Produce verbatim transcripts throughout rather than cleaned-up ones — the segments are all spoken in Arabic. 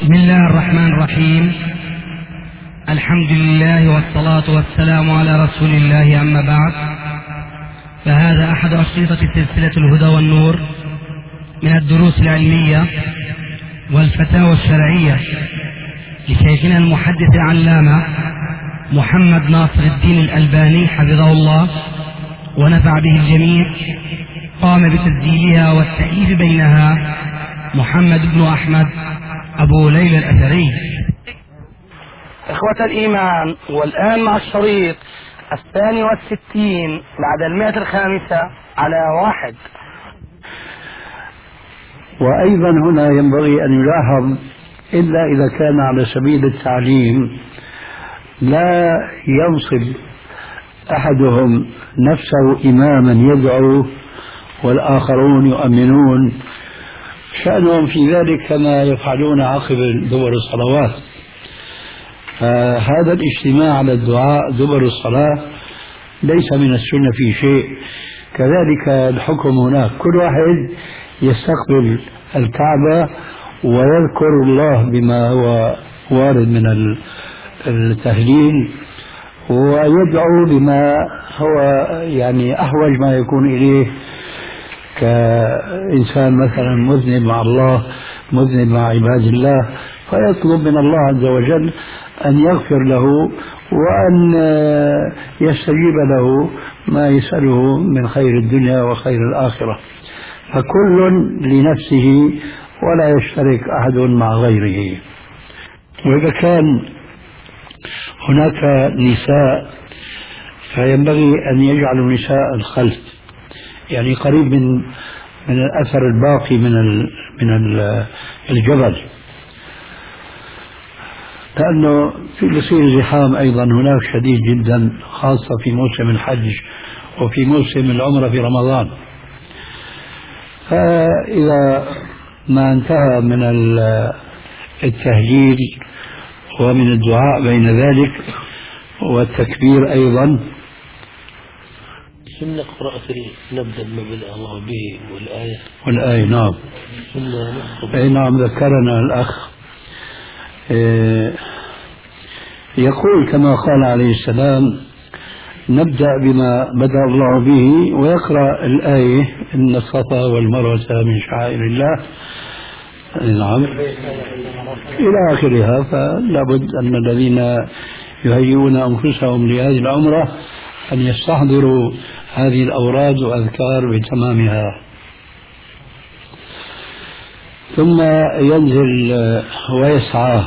بسم الله الرحمن الرحيم. الحمد لله والصلاة والسلام على رسول الله، أما بعد، فهذا أحد أشرطة سلسلة الهدى والنور من الدروس العلمية والفتاوى الشرعية لشيخنا المحدث العلامة محمد ناصر الدين الألباني حفظه الله ونفع به الجميع. قام بتسجيلها والتأليف بينها محمد بن أحمد أبو ليلى الأثري. إخوة الإيمان، والآن مع الشريط الثاني والستين بعد المئة الخامسة على واحد. وأيضا هنا ينبغي أن يلاحظ إلا إذا كان على سبيل التعليم لا ينصب أحدهم نفسه إماما يدعو والآخرون يؤمنون، شأنهم في ذلك كما يفعلون عقب دبر الصلوات. فهذا الاجتماع على الدعاء دبر الصلاة ليس من السنة في شيء. كذلك الحكم هناك، كل واحد يستقبل الكعبة ويذكر الله بما هو وارد من التهليل ويدعو بما هو يعني أحوج ما يكون إليه، كإنسان مثلا مذنب مع الله، مذنب مع عباد الله، فيطلب من الله عز وجل أن يغفر له وأن يستجيب له ما يسأله من خير الدنيا وخير الآخرة. فكل لنفسه ولا يشترك أحد مع غيره. وإذا كان هناك نساء فينبغي أن يجعلوا نساء الخلف، يعني قريب من من الأثر الباقي من من الجبل، لأنه في بصير زحام أيضا هناك شديد جدا، خاصة في موسم الحج وفي موسم العمرة في رمضان. فإذا ما انتهى من التهليل ومن الدعاء بين ذلك والتكبير أيضا، ثم قراءة نبدأ ما بدأ الله به والآية والآية نعم أي نعم. ذكرنا الأخ يقول كما قال عليه السلام: نبدأ بما بدأ الله به، ويقرأ الآية: إن الصفا والمروة من شعائر الله، نعم إلى آخرها. فلا بد أن الذين يهيئون أنفسهم لهذه العمرة أن يستحضروا هذه الأوراد وأذكار بتمامها. ثم ينزل ويسعى.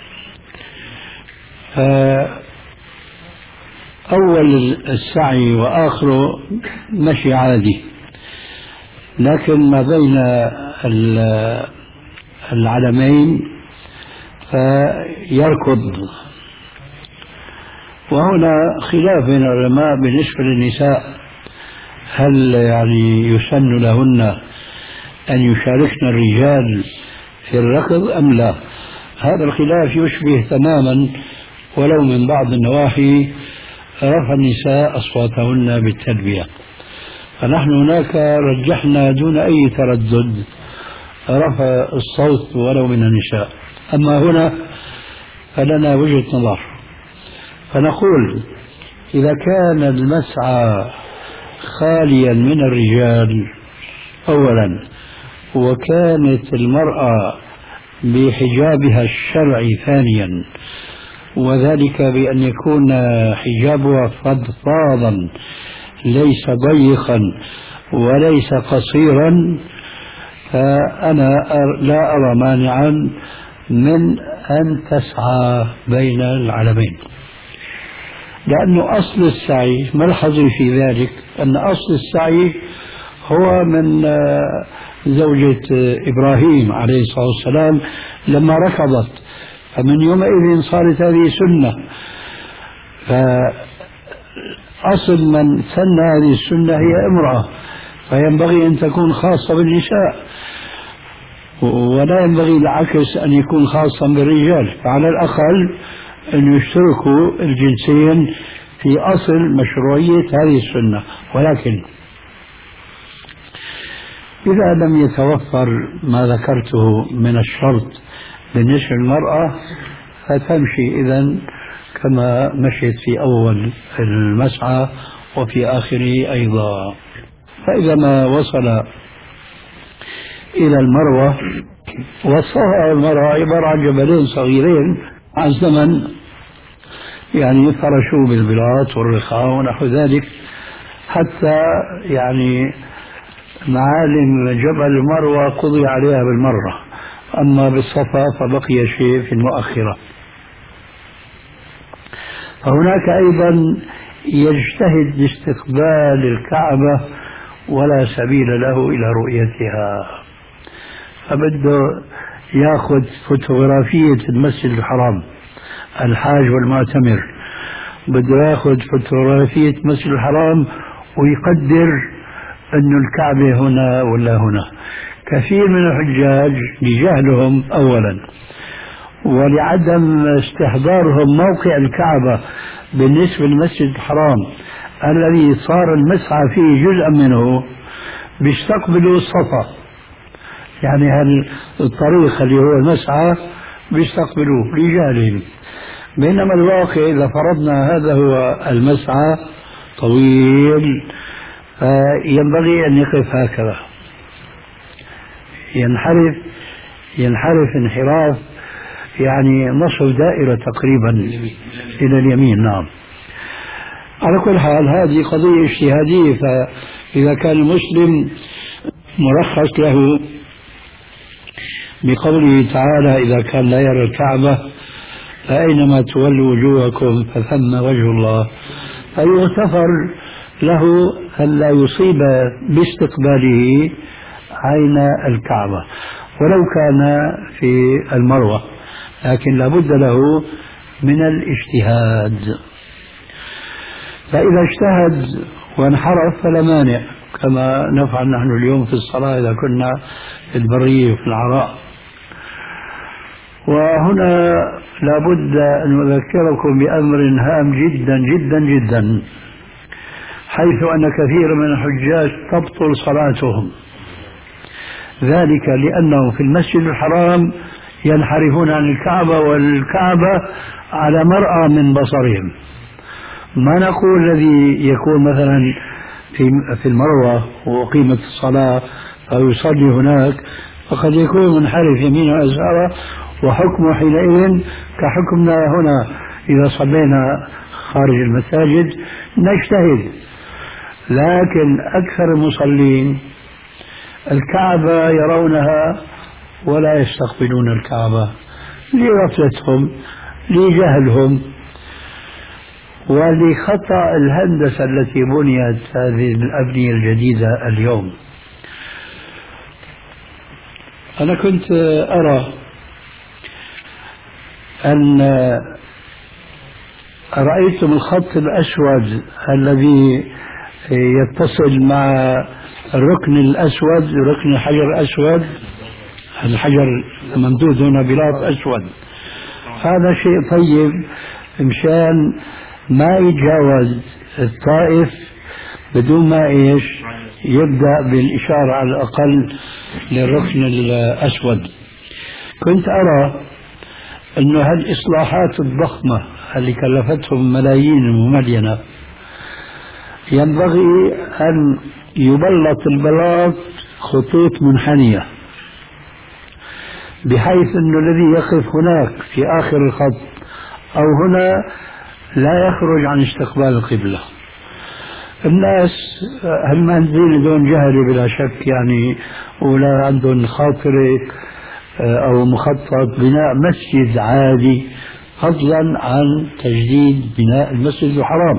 أول السعي وآخره مشي عادي، لكن ما بين العلمين فيركض. وهنا خلاف بين العلماء بالنسبة للنساء، هل يعني يسن لهن أن يشاركن الرجال في الركض أم لا؟ هذا الخلاف يشبه تماما ولو من بعض النواحي رفع النساء أصواتهن بالتلبية. فنحن هناك رجحنا دون أي تردد رفع الصوت ولو من النساء. أما هنا فلنا وجهة نظر، فنقول: إذا كان المسعى خاليا من الرجال أولا، وكانت المرأة بحجابها الشرعي ثانيا، وذلك بأن يكون حجابها فضفاضا ليس ضيقا وليس قصيرا، فأنا لا أرى مانعا من أن تسعى بين العلمين، لأنه أصل السعي ملحظي في ذلك أن أصل السعي هو من زوجة إبراهيم عليه الصلاة والسلام لما ركضت، فمن يومئذ صارت هذه سنة. فأصل من سن هذه السنة هي امرأة، فينبغي أن تكون خاصة بالنساء، ولا ينبغي العكس أن يكون خاصا بالرجال. فعلى الأقل أن يشتركوا الجنسين في أصل مشروعية هذه السنة. ولكن إذا لم يتوفر ما ذكرته من الشرط بالنسبة للمرأة فتمشي إذن كما مشيت في أول المسعى وفي آخره أيضا. فإذا ما وصل إلى المروة، والصفا والمروة عبارة عن جبلين صغيرين مع الزمن يعني يفرشوا بالبلاط والرخاء ونحو ذلك، حتى يعني معالم جبل المروة قضي عليها بالمرة. أما بالصفا فبقي شيء في المؤخرة. فهناك أيضا يجتهد لاستقبال الكعبة ولا سبيل له إلى رؤيتها، فبده ياخذ فوتوغرافية المسجد الحرام، الحاج والمعتمر بده ياخذ فوتوغرافية المسجد الحرام ويقدر أن الكعبة هنا ولا هنا. كثير من الحجاج لجهلهم أولا ولعدم استحضارهم موقع الكعبة بالنسبة للمسجد الحرام الذي صار المسعى فيه جزءا منه، بيستقبلوا الصفا، يعني هالطريق اللي هو المسعى بيستقبلوه لجهلهم. بينما الواقع إذا فرضنا هذا هو المسعى طويل، ينبغي أن يقف هكذا، ينحرف ينحرف انحراف يعني نصف دائرة تقريبا إلى اليمين. نعم. على كل حال هذه قضية اجتهادية، فإذا كان المسلم مرخص له بقوله تعالى إذا كان لا يرى الكعبة فأينما تولوا وجوهكم فثم وجه الله، فيغتفر له أن لا يصيب باستقباله عين الكعبة ولو كان في المروة، لكن لابد له من الاجتهاد. فإذا اجتهد وانحرف فلا مانع، كما نفعل نحن اليوم في الصلاة إذا كنا في البرية وفي العراء. وهنا لابد أن أذكركم بأمر هام جدا جدا جدا، حيث أن كثير من الحجاج تبطل صلاتهم، ذلك لأنه في المسجد الحرام ينحرفون عن الكعبة والكعبة على مرأى من بصرهم. ما نقول الذي يكون مثلا في في المروة وقيمة الصلاة أو يصلي هناك فقد يكون منحرف يمين ويسار، وحكمه حينئذ كحكمنا هنا إذا صلينا خارج المساجد نجتهد. لكن أكثر المصلين الكعبة يرونها ولا يستقبلون الكعبة لغفلتهم لجهلهم ولخطأ الهندسة التي بنيت هذه الأبنية الجديدة اليوم. أنا كنت أرى أن رأيتم الخط الأسود الذي يتصل مع الركن الأسود، ركن الحجر الأسود، الحجر ممدود هنا بلاط أسود. هذا شيء طيب مشان ما يتجاوز الطائف بدون ما إيش يبدأ بالإشارة على الأقل للركن الأسود. كنت أرى أن هالإصلاحات الضخمة اللي كلفتهم ملايين المملينة ينبغي أن يبلط البلاط خطوط منحنية، بحيث أن الذي يقف هناك في آخر الخط أو هنا لا يخرج عن استقبال القبلة. الناس هالمنزل دون جهل بلا شك يعني، ولا عندهم خاطرة أو مخطط بناء مسجد عالي فضلا عن تجديد بناء المسجد الحرام،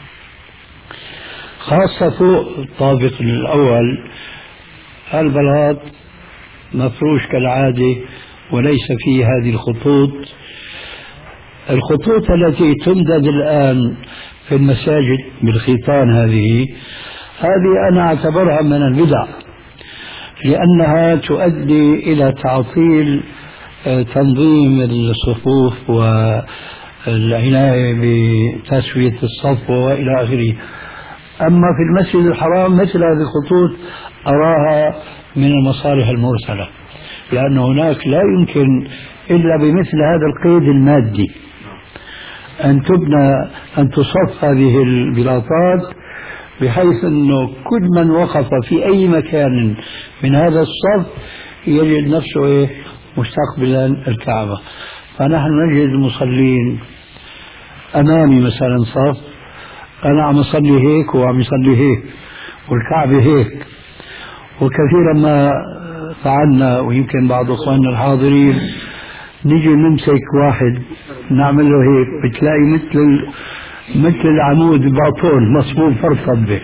خاصة فوق الطابق الأول البلاط مفروش كالعادة وليس فيه هذه الخطوط. الخطوط التي تمدد الآن في المساجد بالخيطان هذه هذه أنا أعتبرها من البدع، لأنها تؤدي إلى تعطيل تنظيم الصفوف والعناية بتسوية الصف وإلى آخره. أما في المسجد الحرام مثل هذه الخطوط أراها من المصالح المرسلة، لأن هناك لا يمكن إلا بمثل هذا القيد المادي أن تبنى أن تصف هذه البلاطات بحيث أنه كل من وقف في أي مكان من هذا الصف يجد نفسه إيه مستقبلا الكعبة. فنحن نجد المصلين أمامي مثلا صف، أنا عم أصلي هيك وعم يصلي هيك والكعبة هيك. وكثيرا ما فعلنا ويمكن بعض أخواننا الحاضرين نيجي نمسك واحد نعمل له هيك بتلاقي مثل مثل العمود باطون مصبوب فرطب به.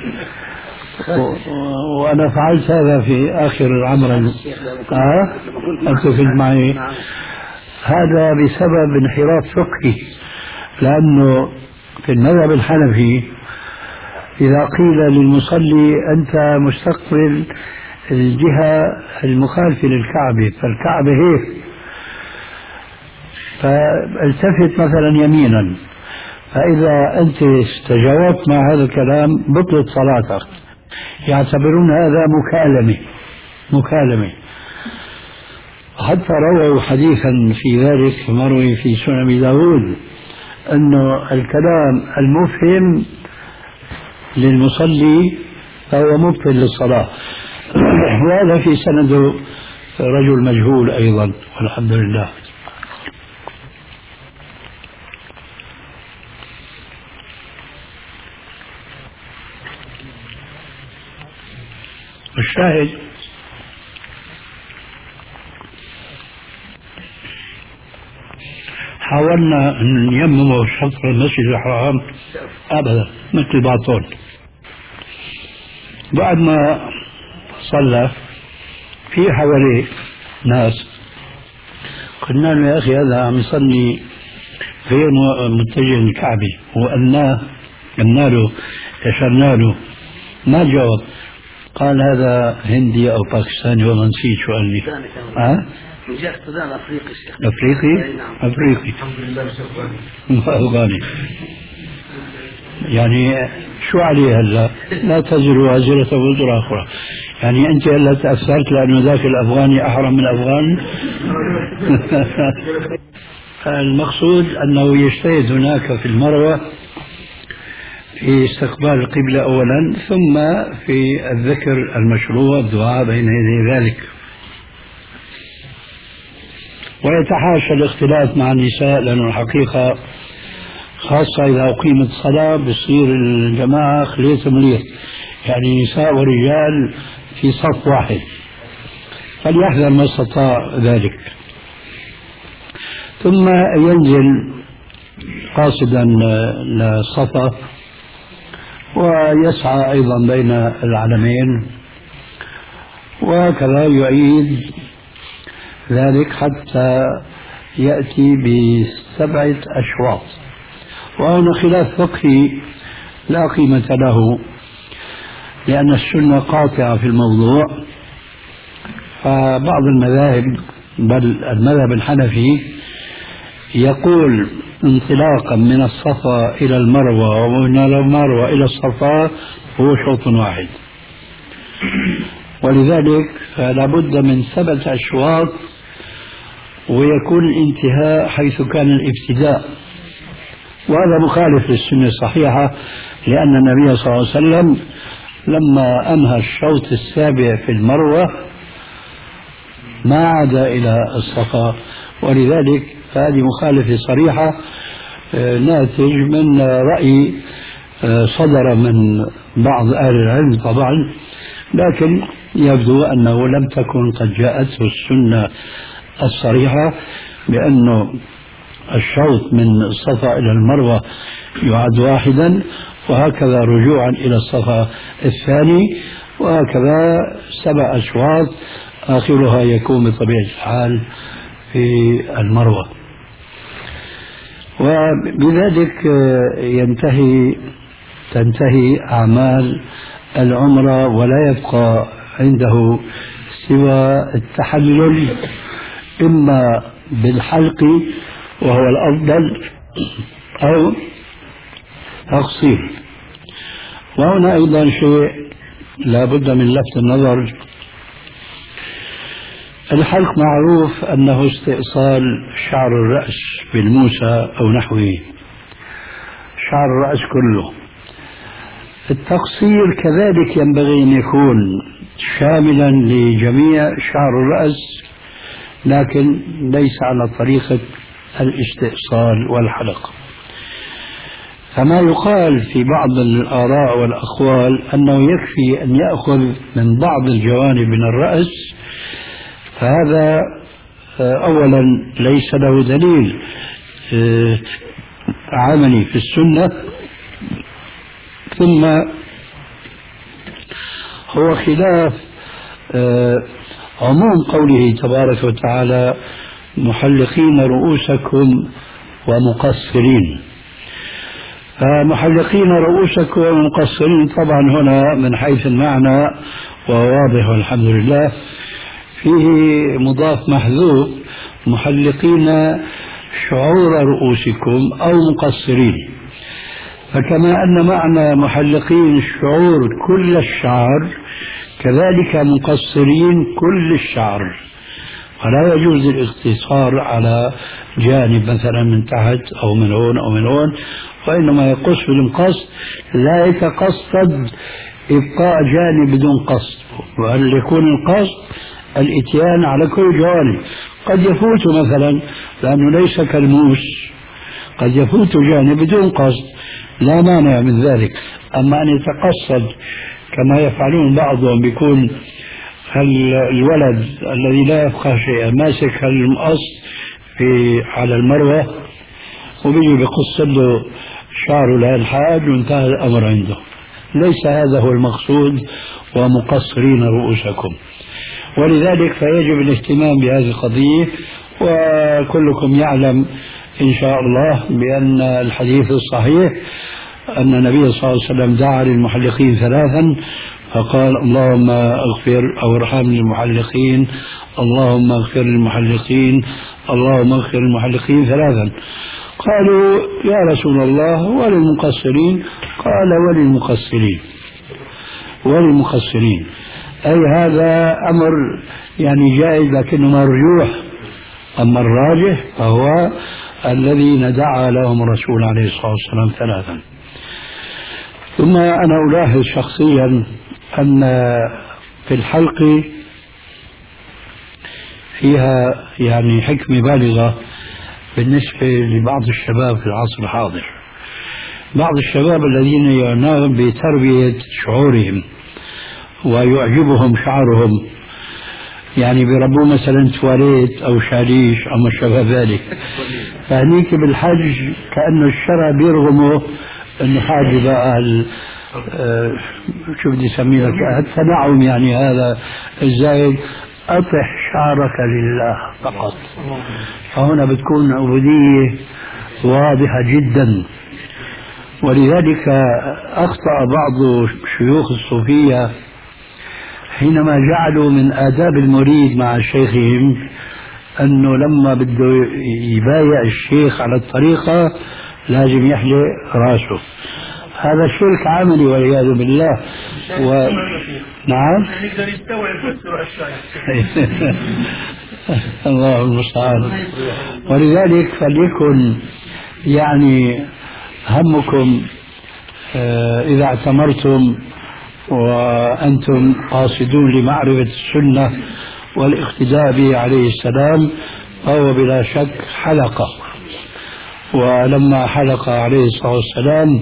وأنا فعلت هذا في آخر العمر. آه أنت كنت معي. هذا بسبب انحراف فقهي، لأنه في المذهب الحنفي إذا قيل للمصلي أنت مستقبل الجهة المخالفة للكعبة فالكعبة هيك، فالتفت مثلا يمينا، فإذا أنت استجوبت مع هذا الكلام بطلت صلاتك. يعتبرون هذا مكالمة مكالمة حتى رووا حديثا في ذلك مروي في سنن أبي داود أنه الكلام المفهم للمصلي فهو مبطل للصلاة. وهذا في سنده رجل مجهول أيضا والحمد لله. الشاهد حاولنا أن نيمم شطر المسجد الحرام أبدا مثل باطون. بعد ما صلى في حواليه ناس قلنا له يا أخي هذا عم يصلي غير متجه للكعبة، وقلناه قلنا له أشرنا له ما جاوب. قال هذا هندي أو باكستاني والله نسيت شو قال لي. ها؟ من جهة السودان أفريقي. أفريقي؟ أفريقي الحمد لله شكرا. أفغاني. يعني شو عليه هلا؟ لا تزر وازرة وزر أخرى. يعني أنت هلا تأثرت لأنه ذاك الأفغاني أحرم من الأفغان؟ المقصود أنه يجتهد هناك في المروة في استقبال القبلة أولا، ثم في الذكر المشروع الدعاء بين يدي ذلك. ويتحاشى الاختلاط مع النساء، لأنه الحقيقة خاصة إذا أقيمت الصلاة بصير الجماعة خليط مليط، يعني نساء ورجال في صف واحد، فليحذر ما استطاع ذلك. ثم ينزل قاصدا للصفا ويسعى أيضا بين العلمين، وكذا يعيد ذلك حتى يأتي بسبعة أشواط. وهنا خلاف فقهي لا قيمة له، لأن السنة قاطعة في الموضوع. فبعض المذاهب بل المذهب الحنفي يقول انطلاقا من الصفا إلى المروة ومن المروة إلى الصفا هو شوط واحد، ولذلك فلا بد من سبعة أشواط، ويكون الانتهاء حيث كان الابتداء. وهذا مخالف للسنة الصحيحة، لأن النبي صلى الله عليه وسلم لما أنهى الشوط السابع في المروة ما عاد إلى الصفا، ولذلك فهذه مخالفة صريحة ناتج من رأي صدر من بعض أهل العلم طبعا، لكن يبدو أنه لم تكن قد جاءته السنة الصريحة بأنه الشوط من الصفا إلى المروة يعد واحدا، وهكذا رجوعا إلى الصفا الثاني، وهكذا سبع أشواط آخرها يكون بطبيعة الحال في المروة. وبذلك ينتهي تنتهي أعمال العمرة، ولا يبقى عنده سوى التحلل إما بالحلق وهو الأفضل أو تقصير. وهنا أيضا شيء لا بد من لفت النظر، الحلق معروف أنه استئصال شعر الرأس بالموسى أو نحوه، شعر الرأس كله. التقصير كذلك ينبغي أن يكون شاملا لجميع شعر الرأس، لكن ليس على طريقة الاستئصال والحلق. فما يقال في بعض الآراء والأقوال أنه يكفي أن يأخذ من بعض الجوانب من الرأس، فهذا أولا ليس له دليل عملي في السنة، ثم هو خلاف عموم قوله تبارك وتعالى محلقين رؤوسكم ومقصرين. فمحلقين رؤوسكم ومقصرين طبعا هنا من حيث المعنى وهو واضح والحمد لله، فيه مضاف محذوف محلقين شعور رؤوسكم أو مقصرين. فكما أن معنى محلقين الشعور كل الشعر، كذلك مقصرين كل الشعر، ولا يجوز الاقتصار على جانب مثلا من تحت أو من هون أو من هون، وإنما يقص بالمقص، لا يتقصد إبقاء جانب بدون قصد، وأن يكون القصد الإتيان على كل جوانب. قد يفوت مثلا لأنه ليس كالموس، قد يفوت جانب بدون قصد، لا مانع من ذلك. أما أن يتقصد كما يفعلون بعضهم، بيكون الولد الذي لا يفقه شيئا ماسك المقص في على المروة وبيجي بقص له شعره للحاج وانتهى الأمر عنده. ليس هذا هو المقصود ومقصرين رؤوسكم. ولذلك فيجب الاهتمام بهذه القضية، وكلكم يعلم إن شاء الله بأن الحديث الصحيح أن النبي صلى الله عليه وسلم دعا للمحلقين ثلاثا فقال اللهم اغفر أو ارحم للمحلقين، اللهم اغفر للمحلقين، اللهم اغفر للمحلقين ثلاثا. قالوا يا رسول الله وللمقصرين؟ قال وللمقصرين وللمقصرين، أي هذا أمر يعني جائز لكنه مرجوح. أما الراجح فهو الذين دعا لهم الرسول عليه الصلاة والسلام ثلاثا. ثم أنا ألاحظ شخصيا أن في الحلق فيها يعني حكمة بالغة بالنسبة لبعض الشباب في العصر الحاضر. بعض الشباب الذين يعنون بتربية شعورهم ويعجبهم شعرهم، يعني بيربوا مثلا تواليت أو شاليش أو ما شابه ذلك، فهنيك بالحج كأنه الشرع بيرغمه أنه حاجة بقى آه شو بدي أسميه لك التنعم، يعني هذا الزايد، أطح شعرك لله فقط. فهنا بتكون عبودية واضحة جدا. ولذلك أخطأ بعض شيوخ الصوفية حينما جعلوا من آداب المريد مع شيخهم أنه لما بده يبايع الشيخ على الطريقة لازم يحلق راسه. هذا شرك عملي والعياذ بالله. و... نعم الله المستعان. ولذلك فليكن يعني همكم إذا اعتمرتم وأنتم قاصدون لمعرفة السنة والاقتداء به عليه السلام، فهو بلا شك حلقة. ولما حلق عليه الصلاة والسلام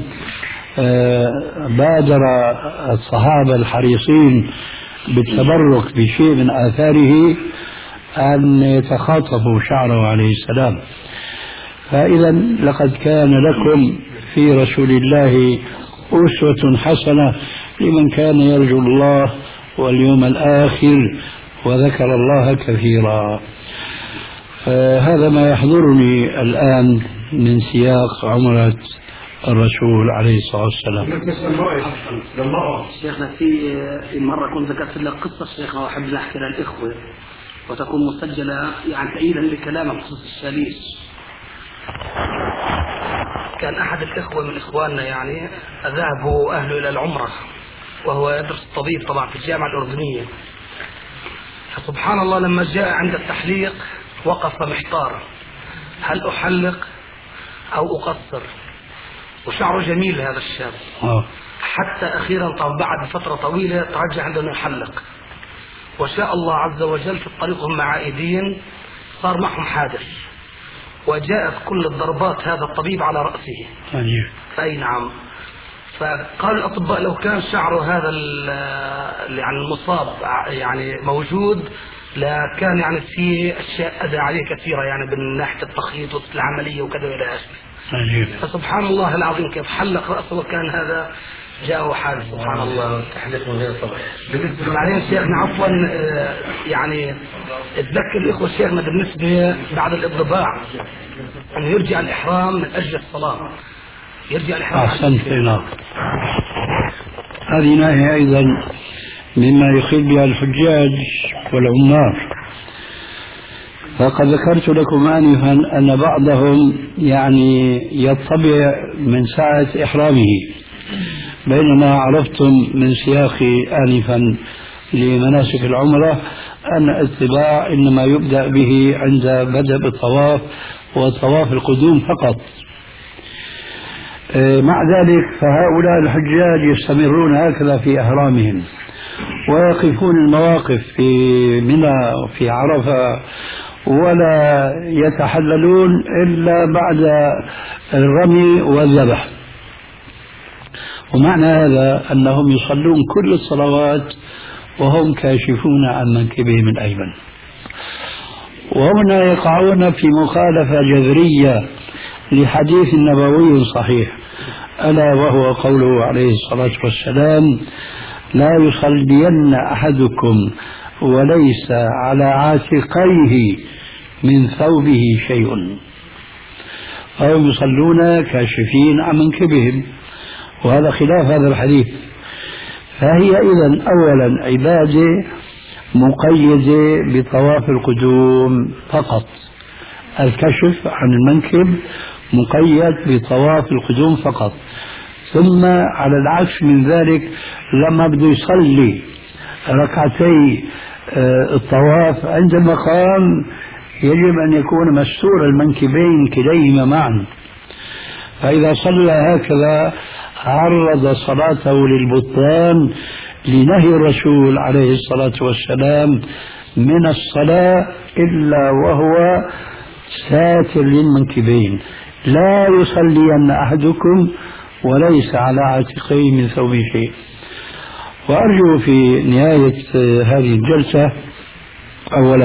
بادر الصحابة الحريصين بالتبرك بشيء من آثاره أن يتخاطبوا شعره عليه السلام. فإذا لقد كان لكم في رسول الله أسوة حسنة لمن كان يرجو الله واليوم الآخر وذكر الله كثيرا. هذا ما يحضرني الآن من سياق عمرة الرسول عليه الصلاة والسلام. شيخنا في مرة كنت ذكرت لك قصة شيخنا وأحب أن أحكي للإخوة وتكون مسجلة يعني تأييدا لكلامك بخصوص الشاليس. كان أحد الإخوة من إخواننا يعني ذهبوا أهله إلى العمرة وهو يدرس الطبيب طبعا في الجامعة الأردنية، فسبحان الله لما جاء عند التحليق وقف محتارا، هل أحلق أو أقصر؟ وشعره جميل هذا الشاب. آه. حتى أخيرا طب بعد فترة طويلة ترجع عنده أنه يحلق، وشاء الله عز وجل في الطريق هم عائدين صار معهم حادث، وجاءت كل الضربات هذا الطبيب على رأسه. أجيب. أي نعم. فقال الأطباء لو كان شعره هذا يعني المصاب يعني موجود لكان يعني في أشياء أدى عليه كثيرة يعني من ناحية التخييط والعملية وكذا إلى آخره. فسبحان الله العظيم كيف حلق رأسه وكان هذا جاءه حادث. سبحان الله. تحليق من غير طبع. بعدين شيخنا عفوا يعني اتذكر الإخوة شيخنا بالنسبة بعد الإضباع أن يرجع الإحرام من أجل الصلاة. يرجع الإحرام. أحسنت. نعم. هذه ناحية أيضا مما يخيل بها الحجاج والعمار. فقد ذكرت لكم آنفا أن بعضهم يعني يطبع من ساعة إحرامه، بينما عرفتم من سياقي آنفا لمناسك العمرة أن الاتباع إنما يبدأ به عند بدء الطواف وطواف القدوم فقط. مع ذلك فهؤلاء الحجاج يستمرون هكذا في أحرامهم ويقفون المواقف في منى وفي عرفة ولا يتحللون إلا بعد الرمي والذبح. ومعنى هذا أنهم يصلون كل الصلوات وهم كاشفون عن منكبهم الأيمن، وهنا يقعون في مخالفة جذرية لحديث نبوي صحيح، ألا وهو قوله عليه الصلاة والسلام: لا يصلين أحدكم وليس على عاتقيه من ثوبه شيء. فهم يصلون كاشفين عن منكبهم، وهذا خلاف هذا الحديث. فهي إذن أولا عبادة مقيدة بطواف القدوم فقط، الكشف عن المنكب مقيد بطواف القدوم فقط. ثم على العكس من ذلك لما بده يصلي ركعتي الطواف عند المقام يجب أن يكون مستور المنكبين كليهما معا، فإذا صلى هكذا عرض صلاته للبطلان لنهي الرسول عليه الصلاة والسلام من الصلاة إلا وهو ساتر للمنكبين. لا يصلين أحدكم وليس على عاتقيه من ثوبه شيء. وأرجو في نهاية هذه الجلسة أولا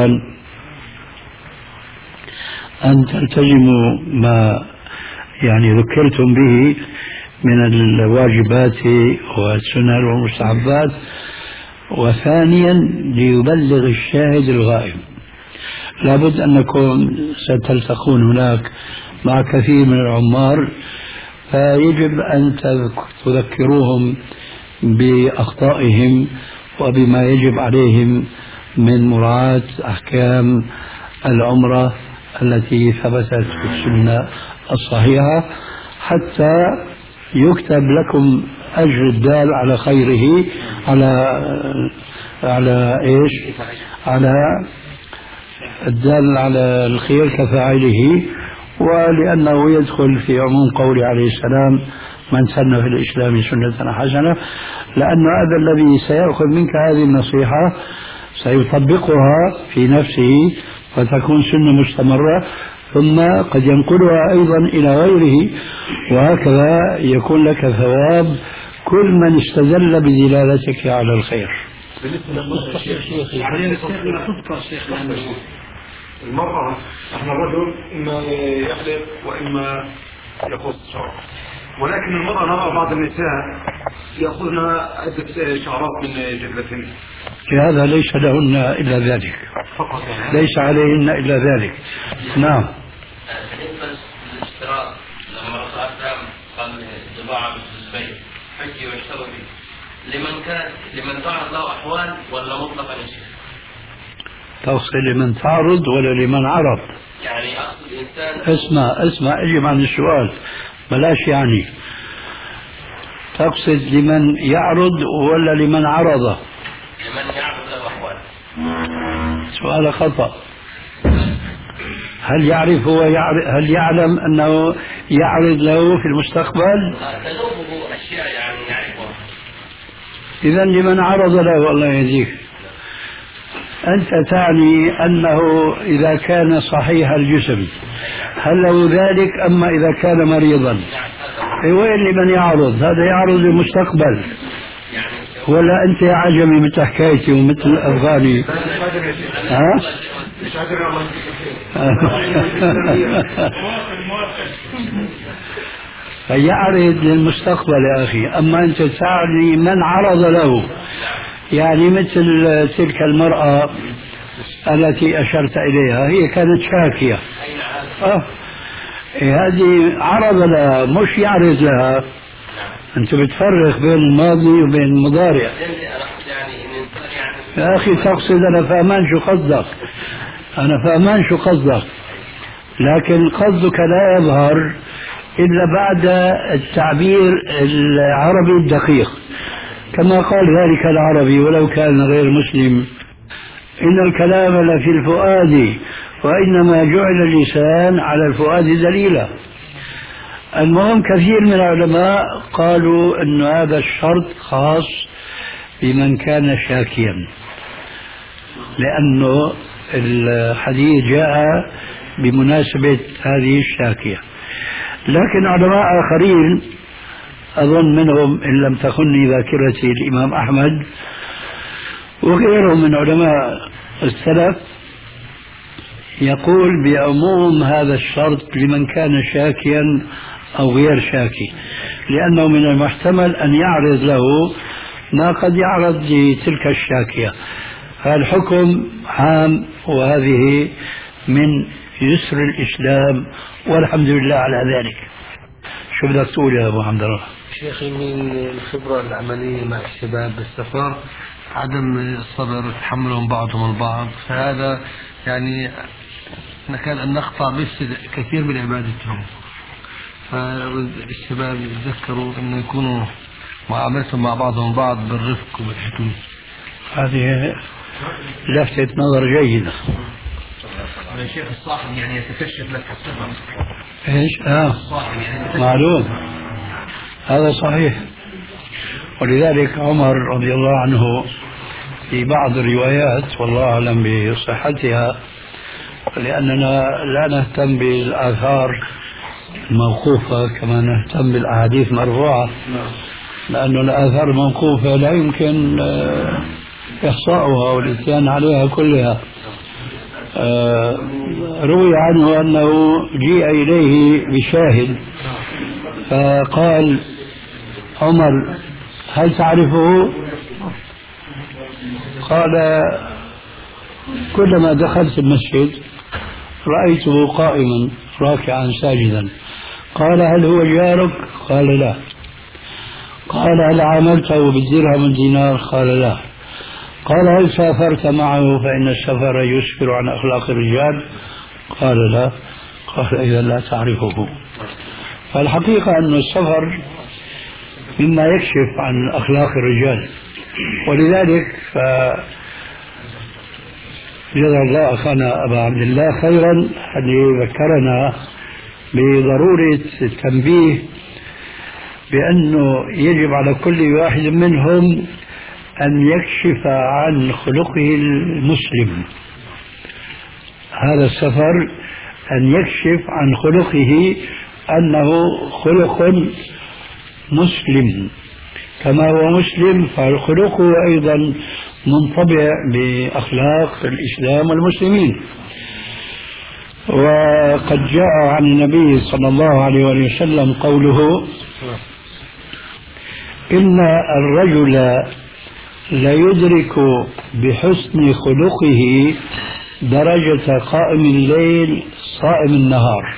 أن تلتزموا ما يعني ذكرتم به من الواجبات والسنن والمستحبات، وثانيا ليبلغ الشاهد الغائب. لابد أنكم ستلتقون هناك مع كثير من العمار، فيجب أن تذكروهم بأخطائهم وبما يجب عليهم من مراعاة أحكام العمرة التي ثبتت في السنة الصحيحة، حتى يكتب لكم أجر الدال على خيره، على على إيش؟ على الدال على الخير كفاعله، ولأنه يدخل في عموم قوله عليه السلام: من سن في الإسلام سنة حسنة، لأن هذا الذي سيأخذ منك هذه النصيحة سيطبقها في نفسه فتكون سنة مستمرة، ثم قد ينقلها أيضا إلى غيره، وهكذا يكون لك ثواب كل من استدل بدلالتك على الخير. المرأة احنا الرجل إما يحلق وإما يقص شعره، ولكن المرأة نرى بعض النساء يأخذن عدة شعرات من جبلتهن. هذا ليس لهن إلا ذلك فقط، ليس عليهن إلا ذلك. نعم. بالنسبة للاشتراط لما الرسول قال طباعة بالزبير حجي واشتروا به، لمن كان لمن تعرض له أحوال ولا مطلقا يا شيخ؟ تقصد لمن تعرض ولا لمن عرض؟ يعني أقصد إنسان. اسمع اسمع اجب عن السؤال بلاش. يعني تقصد لمن يعرض ولا لمن عرض؟ لمن يعرض له أحوال. سؤال خطأ. هل يعرف هو يعرف هل يعلم أنه يعرض له في المستقبل؟ تذوقه أشياء يعني يعرفها. إذا لمن عرض له الله يهديك. أنت تعني أنه إذا كان صحيح الجسم هل له ذلك، أما إذا كان مريضا إيه وين لمن يعرض؟ هذا يعرض للمستقبل. ولا أنت يا عجمي مثل حكايتي ومثل الأفغاني؟ ها؟ فيعرض للمستقبل يا أخي. أما أنت تعني من عرض له، يعني مثل تلك المرأة التي أشرت إليها، هي كانت شاكية. أه. هذه عرض لها مش يعرض لها. أنت بتفرق بين الماضي وبين المضارع يا أخي. تقصد أنا فهمان شو قصدك، أنا فهمان شو قصدك، لكن قصدك لا يظهر إلا بعد التعبير العربي الدقيق، كما قال ذلك العربي ولو كان غير مسلم: إن الكلام لفي الفؤاد وإنما جعل اللسان على الفؤاد دليلا. المهم كثير من العلماء قالوا أن هذا الشرط خاص بمن كان شاكيا، لأنه الحديث جاء بمناسبة هذه الشاكية. لكن علماء آخرين أظن منهم إن لم تخني ذاكرتي الإمام أحمد وغيرهم من علماء السلف يقول بعموم هذا الشرط لمن كان شاكيا أو غير شاكي، لأنه من المحتمل أن يعرض له ما قد يعرض لتلك الشاكية. فالحكم عام، وهذه من يسر الإسلام والحمد لله على ذلك. شو بدك تقول يا أبو حمد الله؟ شيخي من الخبرة العملية مع الشباب بالسفر عدم الصبر وتحملهم بعضهم البعض، فهذا يعني نكاد أن نقطع بس كثير من عبادتهم. فالشباب يتذكروا أن يكونوا معاملتهم مع بعضهم بعض بالرفق والحكمة. هذه لفتة نظر جيدة. الشيخ الصاحب يعني يتكشف لك السفر. ايش؟ اه يعني معلوم، هذا صحيح. ولذلك عمر رضي الله عنه في بعض الروايات، والله أعلم بصحتها لأننا لا نهتم بالآثار الموقوفة كما نهتم بالأحاديث المرفوعة، لأن الآثار الموقوفة لا يمكن إحصاؤها والإتيان عليها كلها. روي عنه أنه جيء إليه بشاهد فقال عمر: هل تعرفه؟ قال: كلما دخلت المسجد رأيته قائما راكعا ساجدا. قال: هل هو جارك؟ قال: لا. قال: هل عاملته بالدرهم والدينار؟ قال: لا. قال: هل سافرت معه فإن السفر يسفر عن أخلاق الرجال؟ قال: لا. قال: إذا لا تعرفه. فالحقيقة أن السفر مما يكشف عن أخلاق الرجال، ولذلك ف جزا الله أخانا أبا عبد الله خيرا الذي ذكرنا بضرورة التنبيه بأنه يجب على كل واحد منهم أن يكشف عن خلقه المسلم. هذا السفر أن يكشف عن خلقه أنه خلق مسلم، كما هو مسلم فخلقه أيضا منطبع بأخلاق الإسلام والمسلمين. وقد جاء عن النبي صلى الله عليه وسلم قوله: إن الرجل ليدرك بحسن خلقه درجة قائم الليل صائم النهار.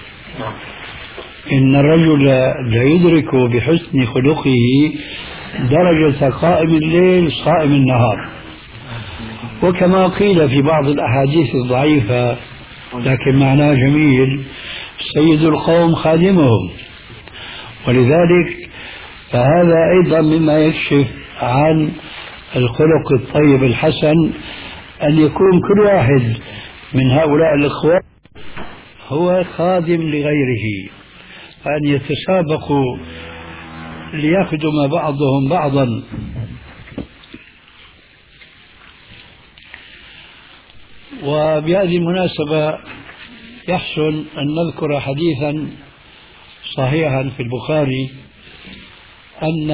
إن الرجل ليدرك بحسن خلقه درجة قائم الليل صائم النهار. وكما قيل في بعض الأحاديث الضعيفة لكن معناه جميل: سيد القوم خادمهم. ولذلك فهذا أيضا مما يكشف عن الخلق الطيب الحسن أن يكون كل واحد من هؤلاء الإخوان هو خادم لغيره، أن يتسابقوا ليخدم بعضهم بعضا. وبهذه المناسبة يحسن أن نذكر حديثا صحيحا في البخاري أن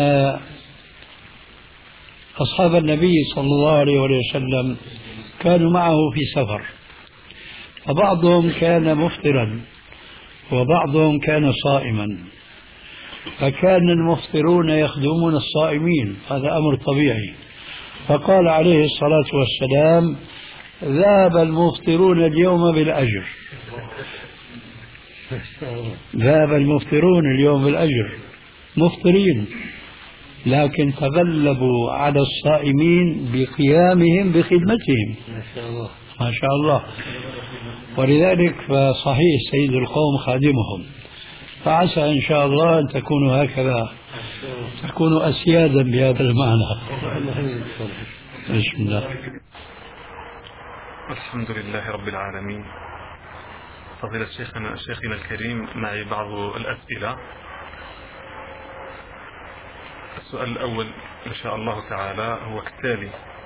أصحاب النبي صلى الله عليه وسلم كانوا معه في سفر، فبعضهم كان مفطرا وبعضهم كان صائما، فكان المفطرون يخدمون الصائمين، هذا أمر طبيعي. فقال عليه الصلاة والسلام: ذهب المفطرون اليوم بالأجر، ذهب المفطرون اليوم بالأجر، مفطرين، لكن تغلبوا على الصائمين بقيامهم بخدمتهم. ما شاء الله. ولذلك فصحيح سيد القوم خادمهم، فعسى إن شاء الله أن تكونوا هكذا، تكونوا أسيادا بهذا المعنى. بسم الله. الحمد لله رب العالمين. فضيلة شيخنا شيخنا الكريم، معي بعض الأسئلة. السؤال الأول إن شاء الله تعالى هو كالتالي: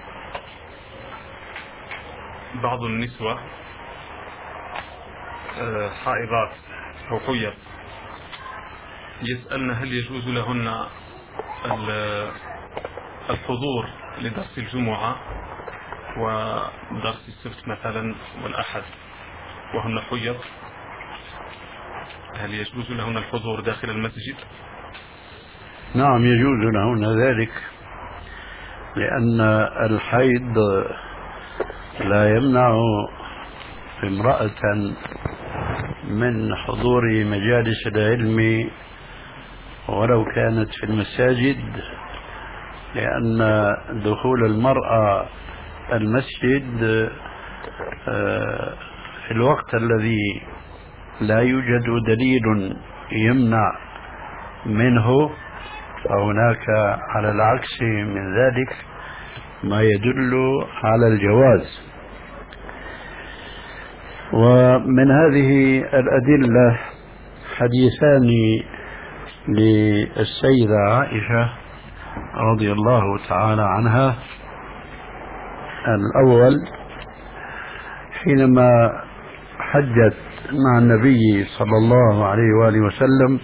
بعض النسوة حائضات أو حيض يسألن هل يجوز لهن الحضور لدرس الجمعة ودرس السبت مثلا والأحد وهن حيض، هل يجوز لهن الحضور داخل المسجد؟ نعم يجوز لهن ذلك، لأن الحيض لا يمنع امرأة من حضور مجالس العلم ولو كانت في المساجد، لأن دخول المرأة المسجد في الوقت الذي لا يوجد دليل يمنع منه، فهناك على العكس من ذلك ما يدل على الجواز. ومن هذه الأدلة حديثان للسيدة عائشة رضي الله تعالى عنها. الأول حينما حجت مع النبي صلى الله عليه وآله وسلم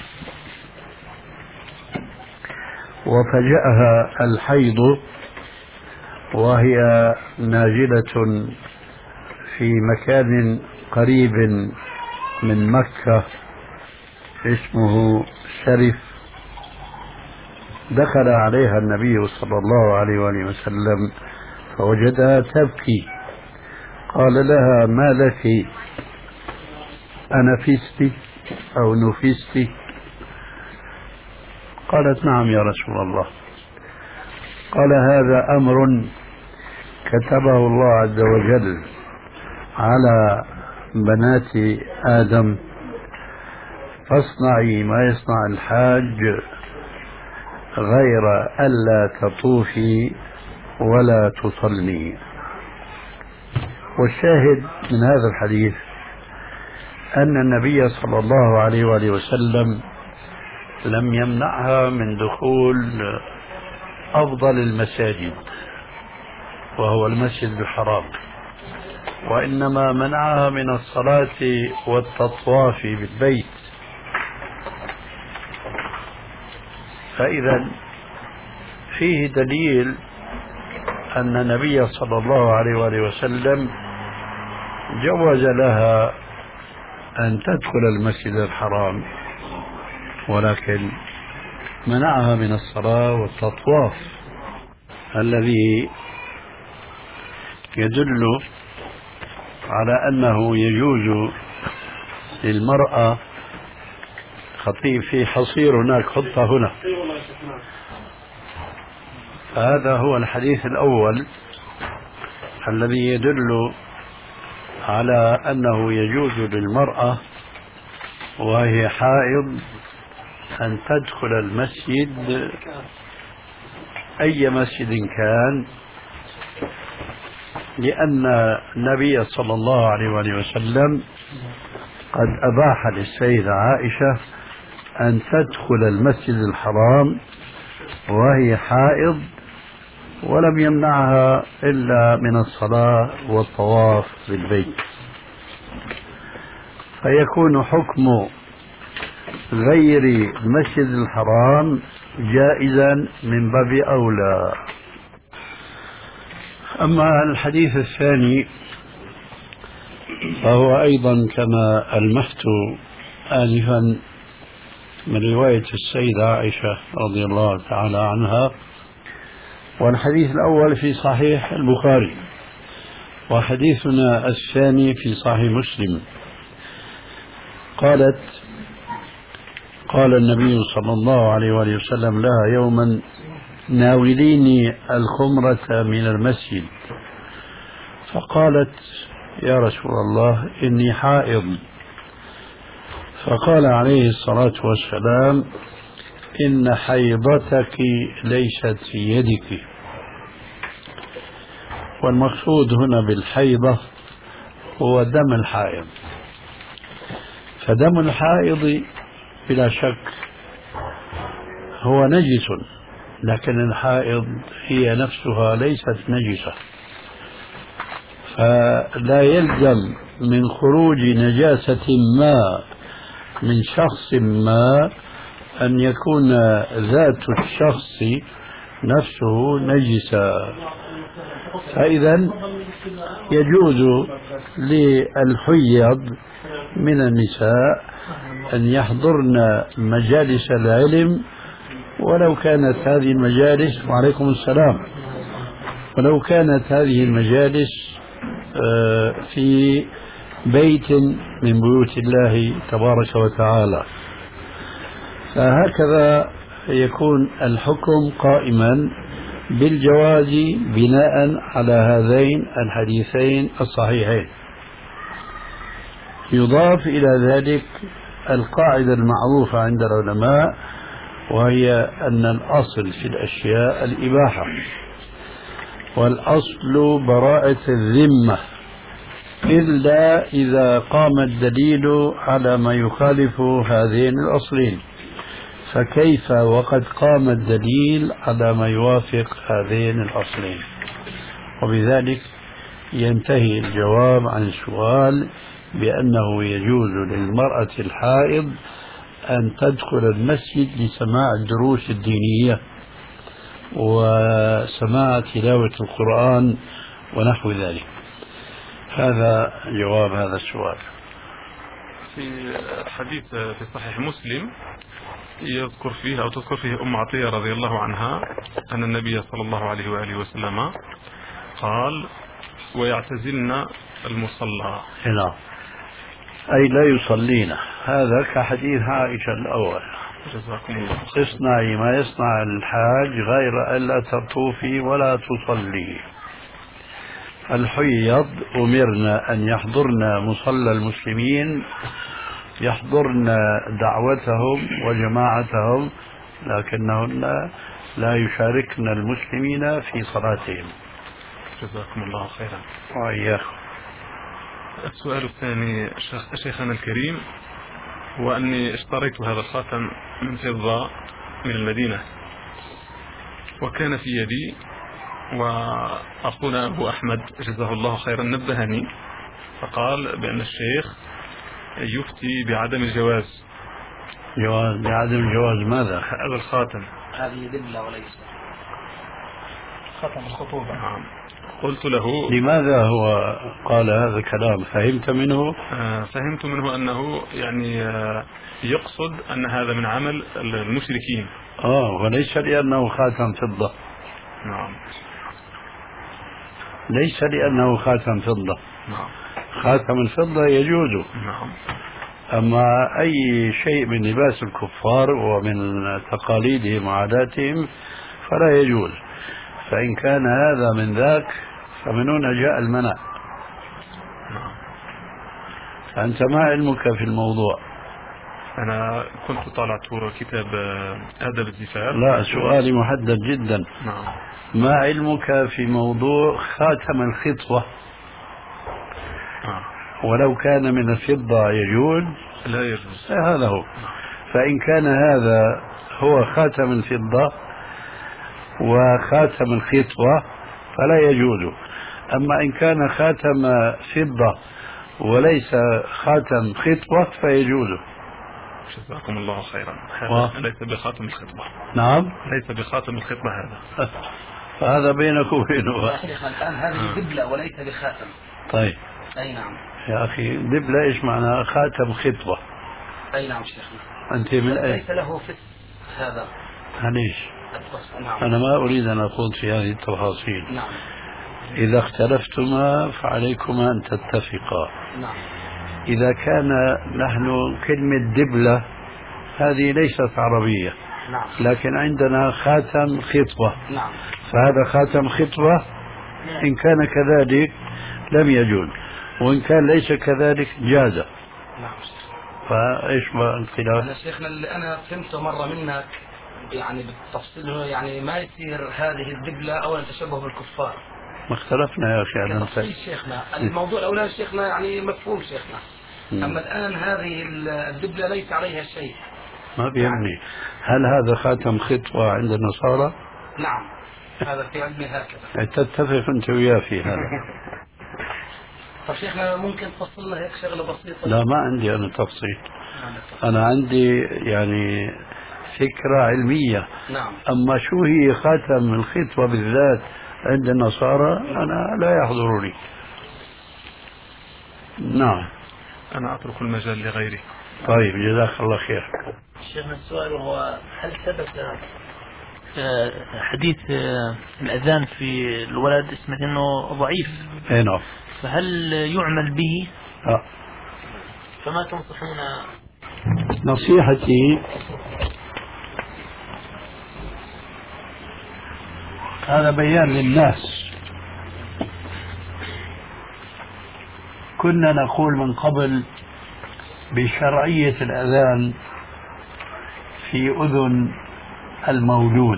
وفجأها الحيض وهي نازلة في مكان قريب من مكة اسمه شرف، دخل عليها النبي صلى الله عليه وآله وسلم فوجدها تبكي، قال لها: ما لك، أنفست أو نفست؟ قالت: نعم يا رسول الله. قال: هذا أمر كتبه الله عز وجل على بنات آدم، فاصنعي ما يصنع الحاج غير ألا تطوفي ولا تصلي. والشاهد من هذا الحديث أن النبي صلى الله عليه وآله وسلم لم يمنعها من دخول أفضل المساجد وهو المسجد الحرام، وإنما منعها من الصلاة والتطواف بالبيت. فإذا فيه دليل أن النبي صلى الله عليه وآله وسلم جوز لها أن تدخل المسجد الحرام، ولكن منعها من الصلاة والتطواف الذي يدل على أنه يجوز للمرأة خطيب في حصير هناك، حطها هنا. هذا هو الحديث الأول الذي يدل على أنه يجوز للمرأة وهي حائض أن تدخل المسجد أي مسجد كان لأن النبي صلى الله عليه وآله وسلم قد أباح للسيدة عائشة أن تدخل المسجد الحرام وهي حائض، ولم يمنعها إلا من الصلاة والطواف بالبيت، فيكون حكم غير المسجد الحرام جائزا من باب أولى. أما الحديث الثاني فهو أيضا كما ألمحت آنفا من رواية السيدة عائشة رضي الله تعالى عنها، والحديث الأول في صحيح البخاري، وحديثنا الثاني في صحيح مسلم. قالت: قال النبي صلى الله عليه وآله وسلم لها يوما: ناوليني الخمرة من المسجد. فقالت: يا رسول الله إني حائض. فقال عليه الصلاة والسلام: إن حيضتك ليست في يدك. والمقصود هنا بالحيضة هو دم الحائض، فدم الحائض بلا شك هو نجس، لكن الحائض هي نفسها ليست نجسة، فلا يلزم من خروج نجاسة ما من شخص ما أن يكون ذات الشخص نفسه نجسا. فإذا يجوز للحيض من النساء أن يحضرن مجالس العلم، ولو كانت هذه المجالس وعليكم السلام ولو كانت هذه المجالس في بيت من بيوت الله تبارك وتعالى. فهكذا يكون الحكم قائما بالجواز بناء على هذين الحديثين الصحيحين. يضاف إلى ذلك القاعدة المعروفة عند العلماء، وهي أن الأصل في الأشياء الإباحة، والأصل براءة الذمة، إلا إذا قام الدليل على ما يخالف هذين الأصلين، فكيف وقد قام الدليل على ما يوافق هذين الأصلين؟ وبذلك ينتهي الجواب عن السؤال بأنه يجوز للمرأة الحائض أن تدخل المسجد لسماع الدروس الدينية وسماع تلاوة القرآن ونحو ذلك. هذا جواب هذا السؤال. في حديث في صحيح مسلم يذكر فيه أو تذكر فيه أم عطية رضي الله عنها أن النبي صلى الله عليه وآله وسلم قال: ويعتزلن المصلى. نعم، أي لا يصلين. هذا كحديث عائشة الأول: جزاكم الله. اصنعي ما يصنع الحاج غير ألا تطوفي ولا تصلي. الحيض أمرنا أن يحضرن مصلى المسلمين، يحضرن دعوتهم وجماعتهم، لكنهن لا يشاركن المسلمين في صلاتهم. جزاكم الله خيرا. وإياكم. السؤال الثاني شيخنا الكريم، هو أني اشتريت هذا الخاتم من فضة من المدينة، وكان في يدي، وأخونا أبو أحمد جزاه الله خيرا نبهني فقال بأن الشيخ يفتي بعدم الجواز. جواز بعدم الجواز ماذا؟ هذا الخاتم. هذه دلة وليس ختم الخطوبة. نعم. قلت له: لماذا هو قال هذا الكلام؟ فهمت منه؟ آه فهمت منه أنه يعني آه يقصد أن هذا من عمل المشركين. آه وليس لأنه خاتم فضة. نعم. ليس لأنه خاتم فضة. نعم. خاتم الفضة يجوز. نعم. أما أي شيء من لباس الكفار ومن تقاليدهم وعاداتهم فلا يجوز. فإن كان هذا من ذاك فمن هنا جاء المنع. نعم. فأنت ما علمك في الموضوع؟ أنا كنت طالعت كتاب آداب الزفاف. لا، سؤالي محدد جدا. نعم. ما علمك في موضوع خاتم الخطوة؟ آه. ولو كان من الفضة يجوز؟ لا يجوز. هذا هو. فإن كان هذا هو خاتم الفضة وخاتم الخطوة فلا يجوز. أما إن كان خاتم فضة وليس خاتم خطوة فيجوز. جزاكم الله خيرا. هذا و... ليس بخاتم الخطبة. نعم، ليس بخاتم الخطبة هذا. فهذا بينك وبينه. يا شيخ الآن هذه دبلة وليس بخاتم. طيب. أي نعم. يا أخي دبلة إيش معناها خاتم خطبة؟ أي نعم شيخنا. أنت من أي؟ ليس له فس هذا. معليش. نعم. أنا ما أريد أن أخوض في هذه التفاصيل. نعم. إذا اختلفتما فعليكما أن تتفقا. نعم. إذا كان نحن كلمة دبلة هذه ليست عربية. نعم. لكن عندنا خاتم خطبة. نعم. فهذا خاتم خطبة إن كان كذلك لم يجوز، وإن كان ليس كذلك جاز. نعم. فإيش ما الخلاف؟ أنا شيخنا اللي أنا فهمته مرة منك يعني بالتفصيل يعني ما يصير هذه الدبلة أولا تشبه بالكفار. ما اختلفنا يا أخي على تفصيل شيخنا. الموضوع الأولاني شيخنا يعني مفهوم شيخنا. م. أما الآن هذه الدبلة ليس عليها شيء. ما بيهمني. هل هذا خاتم خطوة عند النصارى؟ نعم. هذا في علمي هكذا. تتفق أنت وياه في هذا. طيب شيخنا ممكن تفصلنا هيك شغلة بسيطة؟ لا، ما عندي أنا تفصيل. أنا عندي يعني فكرة علمية. نعم. أما شو هي خاتم الخطبة بالذات عند النصارى أنا لا يحضرني. نعم. أنا أترك المجال لغيري. طيب، جزاك الله خير. شيخنا السؤال هو هل ثبت حديث الأذان في الولد اسمه أنه ضعيف؟ اي نعم. فهل يعمل به؟ لا. فما تنصحون؟ نصيحتي هذا بيان للناس. كنا نقول من قبل بشرعية الأذان في أذن المولود،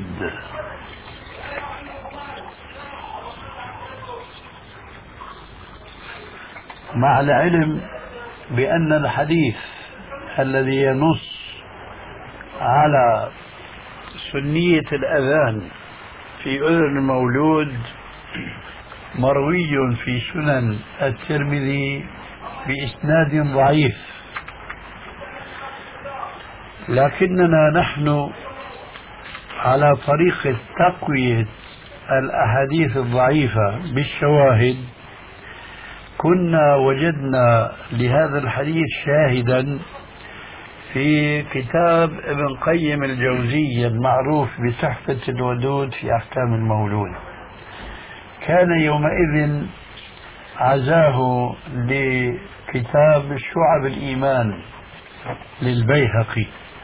مع العلم بأن الحديث الذي ينص على سنية الأذان في أذن المولود مروي في سنن الترمذي بإسناد ضعيف، لكننا نحن على طريقة تقوية الأحاديث الضعيفة بالشواهد كنا وجدنا لهذا الحديث شاهدا في كتاب ابن قيم الجوزية المعروف بتحفة الودود في أحكام المولود. كان يومئذ عزاه لكتاب شعب الإيمان للبيهقي،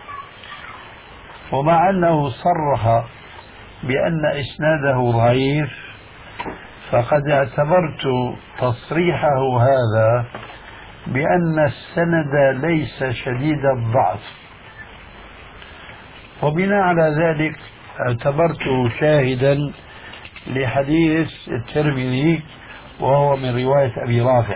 ومع أنه صرح بأن إسناده ضعيف فقد اعتبرت تصريحه هذا بأن السند ليس شديد الضعف، وبناء على ذلك اعتبرته شاهدا لحديث الترمذي وهو من رواية أبي رافع.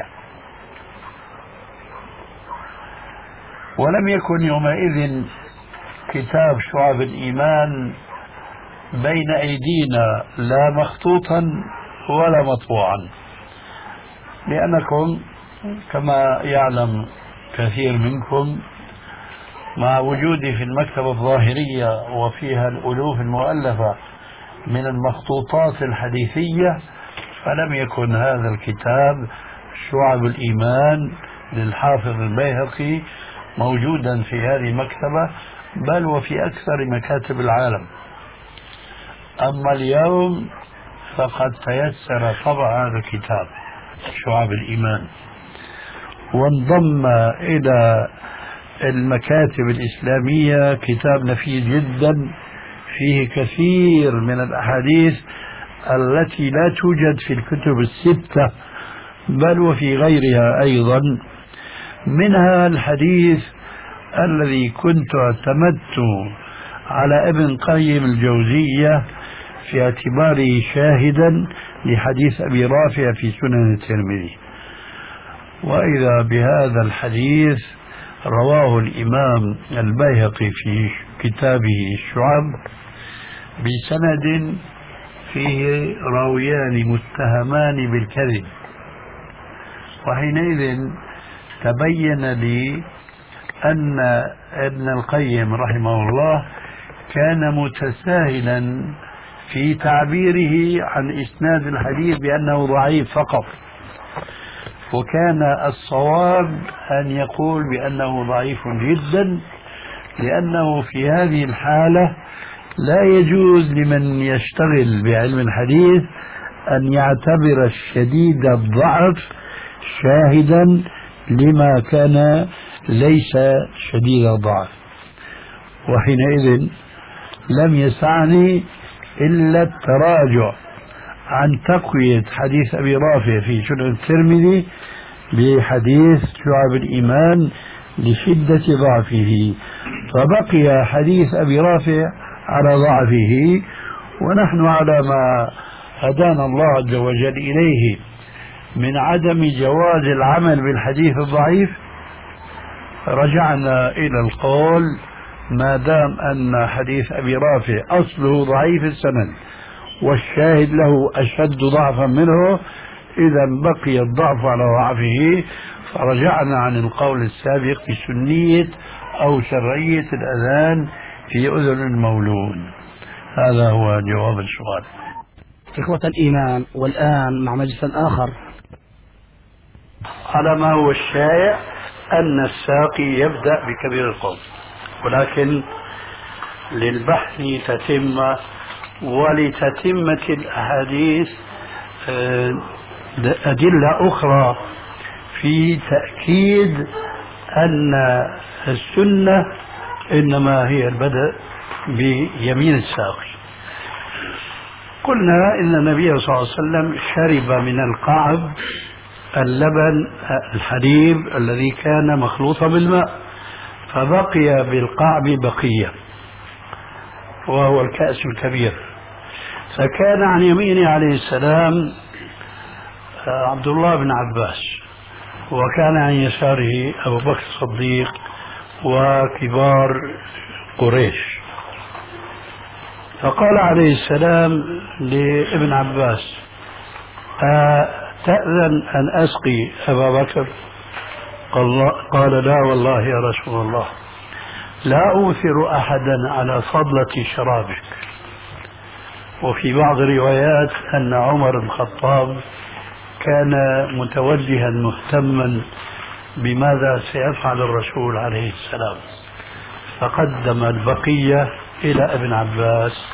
ولم يكن يومئذ كتاب شعب الإيمان بين أيدينا لا مخطوطا ولا مطبوعا، لأنكم كما يعلم كثير منكم مع وجودي في المكتبة الظاهرية وفيها الألوف المؤلفة من المخطوطات الحديثية، فلم يكن هذا الكتاب شعب الإيمان للحافظ البيهقي موجودا في هذه المكتبة، بل وفي أكثر مكاتب العالم. أما اليوم فقد تيسر طبع هذا الكتاب شعب الإيمان، وانضم إلى المكاتب الإسلامية كتاب نفيس جدا فيه كثير من الأحاديث التي لا توجد في الكتب الستة بل وفي غيرها أيضا، منها الحديث الذي كنت اعتمدت على ابن قيم الجوزية في اعتباره شاهدا لحديث أبي رافع في سنن الترمذي. وإذا بهذا الحديث رواه الإمام البيهقي في كتابه الشعب بسند فيه راويان متهمان بالكذب. وحينئذ تبين لي أن ابن القيم رحمه الله كان متساهلا في تعبيره عن إسناد الحديث بأنه ضعيف فقط، وكان الصواب أن يقول بأنه ضعيف جدا، لأنه في هذه الحالة لا يجوز لمن يشتغل بعلم الحديث أن يعتبر الشديد الضعف شاهدا لما كان ليس شديد الضعف. وحينئذ لم يسعني إلا التراجع عن تقوية حديث أبي رافع في سنن الترمذي بحديث شعب الإيمان لشدة ضعفه، فبقي حديث أبي رافع على ضعفه، ونحن على ما هدانا الله عز وجل إليه من عدم جواز العمل بالحديث الضعيف رجعنا إلى القول ما دام أن حديث أبي رافع أصله ضعيف السند والشاهد له أشد ضعفا منه، إذا بقي الضعف على ضعفه، فرجعنا عن القول السابق بسنية أو شرعية الأذان في أذن المولود. هذا هو جواب السؤال. إخوة الإيمان، والآن مع مجلس آخر. على ما هو الشائع أن الساقي يبدأ بكبير القوم، ولكن للبحث تتمة ولتتمة الأحاديث أدلة أخرى في تأكيد أن السنة إنما هي البدء بيمين الساقي. قلنا إن النبي صلى الله عليه وسلم شرب من القعب اللبن الحليب الذي كان مخلوطا بالماء، فبقي بالقعب بقية وهو الكأس الكبير، فكان عن يمينه عليه السلام عبد الله بن عباس، وكان عن يساره أبو بكر الصديق وكبار قريش. فقال عليه السلام لابن عباس: أتأذن أن أسقي أبا بكر؟ قال: لا والله يا رسول الله، لا أوثر أحدا على فضلة شرابك. وفي بعض الروايات أن عمر بن الخطاب كان متوجها مهتما بماذا سيفعل الرسول عليه السلام، فقدم البقية إلى ابن عباس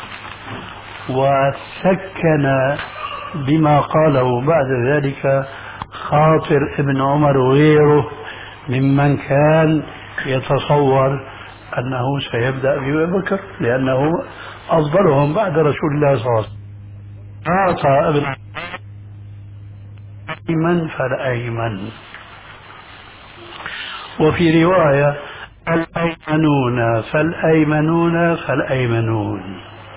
وسكن بما قاله بعد ذلك خاطر ابن عمر وغيره ممن كان يتصور أنه سيبدأ بأبي بكر لأنه أفضلهم بعد رسول الله صلى الله عليه وسلم. أعطى ابن أيمن فالأيمن. وفي رواية: الأيمنون فالأيمنون فالأيمنون.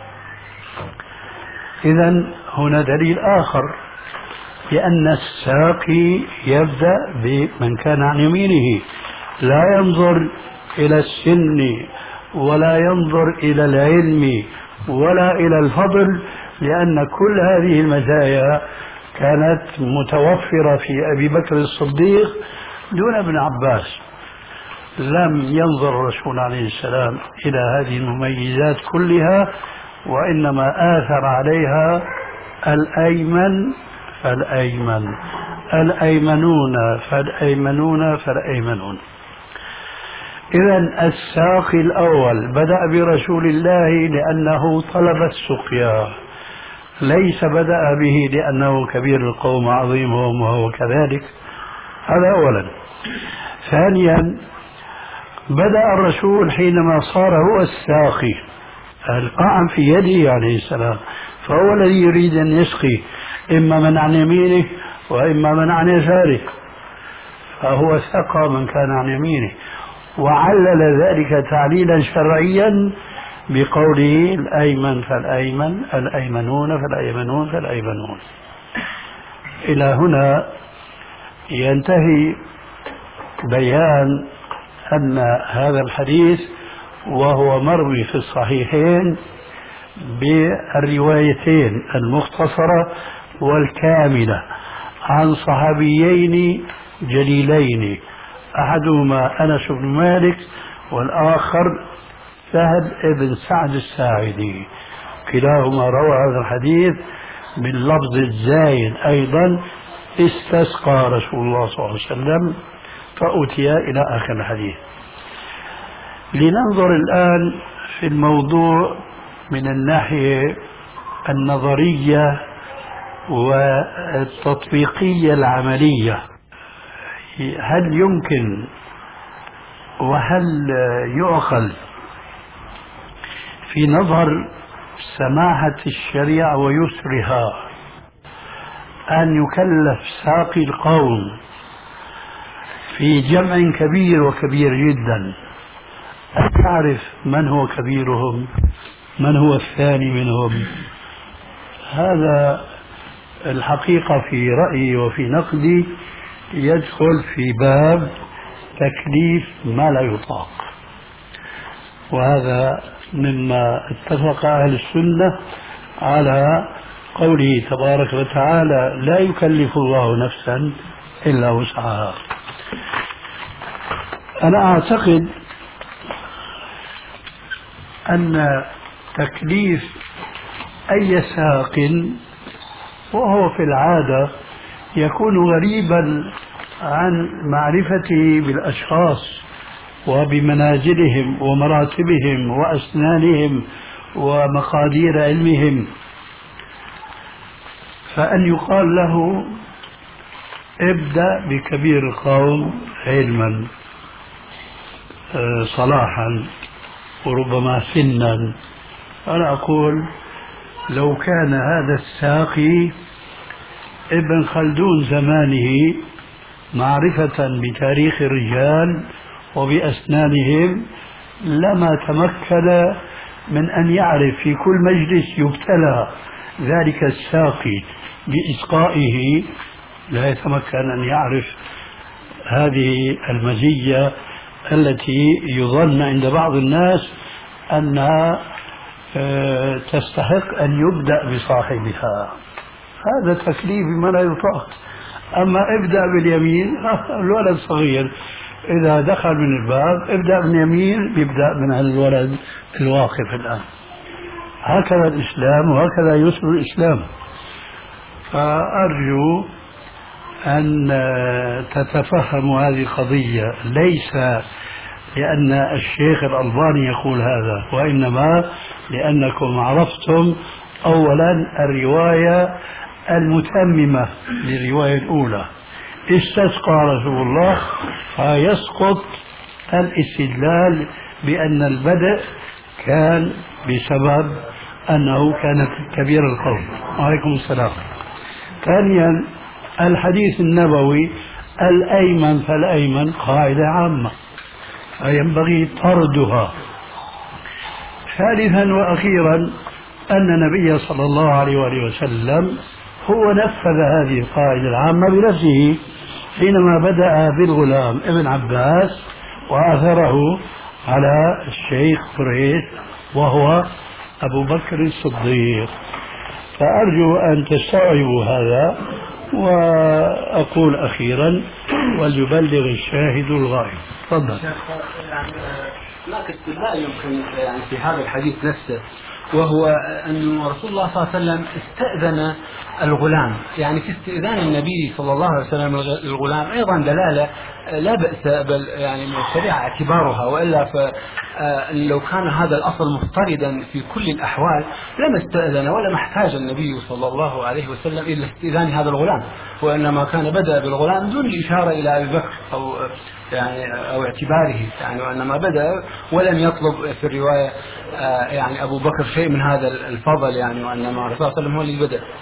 إذن هنا دليل آخر بأن الساقي يبدأ بمن كان عن يمينه، لا ينظر إلى السن ولا ينظر إلى العلم ولا إلى الفضل، لأن كل هذه المزايا كانت متوفرة في أبي بكر الصديق دون ابن عباس. لم ينظر الرسول عليه السلام إلى هذه المميزات كلها، وإنما آثر عليها الأيمن فالأيمن، الأيمنون فالأيمنون فالأيمنون. إذن الساقي الأول بدأ برسول الله لأنه طلب السقيا، ليس بدأ به لأنه كبير القوم عظيمهم وهو كذلك. هذا أولا. ثانيا، بدأ الرسول حينما صار هو الساقي، القعم في يده عليه السلام، فهو الذي يريد أن يسقي إما من عن يمينه وإما من عن يساره، فهو سقى من كان عن يمينه. وعلل ذلك تعليلا شرعيا بقوله الأيمن فالأيمن الأيمنون فالأيمنون فالأيمنون. إلى هنا ينتهي بيان أن هذا الحديث وهو مروي في الصحيحين بالروايتين المختصرة والكاملة عن صحابيين جليلين، أحدهما أنس بن مالك والآخر سهل بن سعد الساعدي، كلاهما روى هذا الحديث باللفظ الزايد أيضا استسقى رسول الله صلى الله عليه وسلم فأتي إلى آخر الحديث. لننظر الآن في الموضوع من الناحية النظرية والتطبيقية العملية. هل يمكن وهل يعقل في نظر سماحة الشريعة ويسرها أن يكلف ساقي القوم في جمع كبير وكبير جدا أن تعرف من هو كبيرهم من هو الثاني منهم؟ هذا الحقيقة في رأيي وفي نقدي يدخل في باب تكليف ما لا يطاق، وهذا مما اتفق أهل السنة على قوله تبارك وتعالى لا يكلف الله نفسا إلا وسعها. أنا أعتقد أن تكليف أي ساق وهو في العادة يكون غريبا عن معرفته بالأشخاص وبمنازلهم ومراتبهم وأسنانهم ومقادير علمهم، فأن يقال له ابدأ بكبير القوم علما صلاحا وربما سنا. أنا أقول لو كان هذا الساقي ابن خلدون زمانه معرفة بتاريخ الرجال وبأسنانهم لما تمكن من أن يعرف في كل مجلس يبتلى ذلك الساقي بإسقائه، لا يتمكن أن يعرف هذه المزية التي يظن عند بعض الناس أنها تستحق أن يبدأ بصاحبها. هذا تكليف ما لا يطاق. أما ابدأ باليمين، الولد صغير إذا دخل من الباب ابدأ من اليمين يبدأ من الولد الواقف الآن. هكذا الإسلام وهكذا يسر الإسلام. فأرجو أن تتفهموا هذه القضية، ليس لأن الشيخ الألباني يقول هذا، وإنما لأنكم عرفتم أولا الرواية المتممة للرواية الأولى، استسقى رسول الله، فيسقط الاستدلال بأن البدء كان بسبب أنه كان كبير القوم. وعليكم السلام. ثانيا الحديث النبوي الأيمن فالأيمن قاعدة عامة فينبغي طردها. ثالثا وأخيرا أن النبي صلى الله عليه وآله وسلم هو نفذ هذه القاعدة العامة بنفسه حينما بدأ بالغلام ابن عباس وأثره على الشيخ قريش وهو أبو بكر الصديق. فأرجو أن تستوعبوا هذا. وأقول أخيرا وليبلغ الشاهد الغائب. تفضل. هناك استدلال يمكن يعني في هذا الحديث نفسه، وهو أن رسول الله صلى الله عليه وسلم استأذن الغلام، يعني في استئذان النبي صلى الله عليه وسلم الغلام أيضا دلالة لا بأس بل يعني من الشريعة اعتبارها، وإلا فلو كان هذا الأصل مفترضا في كل الأحوال لما استأذن ولا محتاج النبي صلى الله عليه وسلم إلى استئذان هذا الغلام، وإنما كان بدأ بالغلام دون الإشارة إلى أبي بكر أو يعني أو اعتباره، يعني وإنما بدأ ولم يطلب في الرواية يعني أبو بكر شيء من هذا الفضل، يعني وإنما الرسول صلى الله عليه وسلم هو اللي بدأ.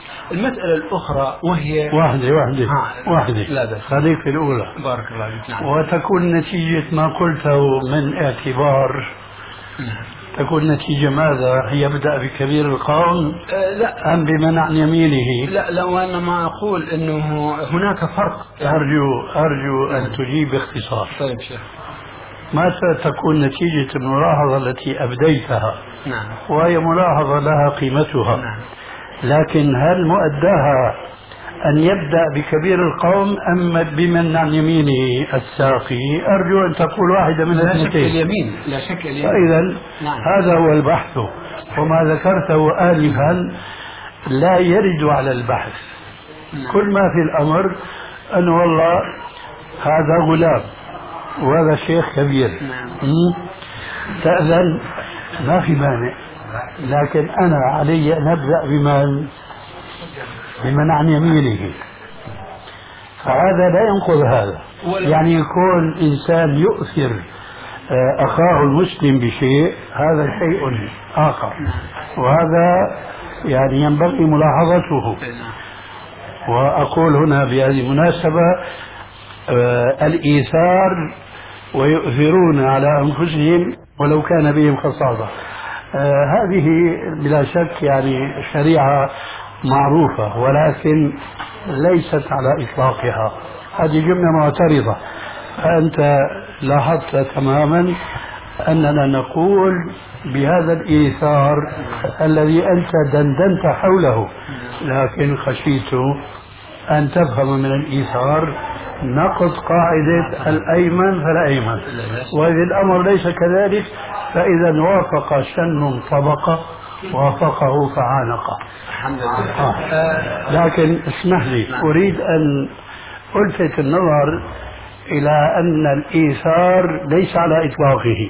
المسألة الأخرى وهي واحدة واحدة ها. واحدة لا بأس. خليك في الأولى. بارك الله فيك. نعم. وتكون نتيجة ما قلته من اعتبار تكون نتيجة ماذا؟ يبدأ بكبير القوم أه لا أم بمنع يمينه؟ لا لو أنا ما أقول أنه هناك فرق. أرجو أرجو أن تجيب باختصار. طيب شيخ. ما ستكون نتيجة الملاحظة التي أبديتها؟ نعم. وهي ملاحظة لها قيمتها. نعم. لكن هل مؤداها أن يبدأ بكبير القوم أم بمن عن يمينه الساقي؟ أرجو أن تقول واحدة من لا شك الاثنتين. اليمين. لا شك اليمين. فإذا نعم. هذا هو البحث، وما ذكرته آنفا لا يرد على البحث. نعم. كل ما في الأمر أن والله هذا غلام وهذا شيخ كبير. نعم. تأذن ما في مانع، لكن أنا علي أن أبدأ بمن بمن عن يمينه، فهذا لا ينقض هذا. يعني يكون إنسان يؤثر أخاه المسلم بشيء، هذا شيء آخر، وهذا يعني ينبغي ملاحظته. وأقول هنا بهذه المناسبة الإيثار ويؤثرون على أنفسهم ولو كان بهم خصاصة، هذه بلا شك يعني شريعة معروفة، ولكن ليست على إطلاقها. هذه جملة معترضة. فأنت لاحظت تماما أننا نقول بهذا الإيثار الذي أنت دندنت حوله، لكن خشيت أن تفهم من الإيثار نقض قاعدة الأيمن فالأيمن، وإذا الأمر ليس كذلك فإذا وافق شن طبقة وافقه فعانقه. الحمد لله. آه. لكن اسمح لي، أريد أن ألفت النظر إلى أن الإيثار ليس على إطلاقه.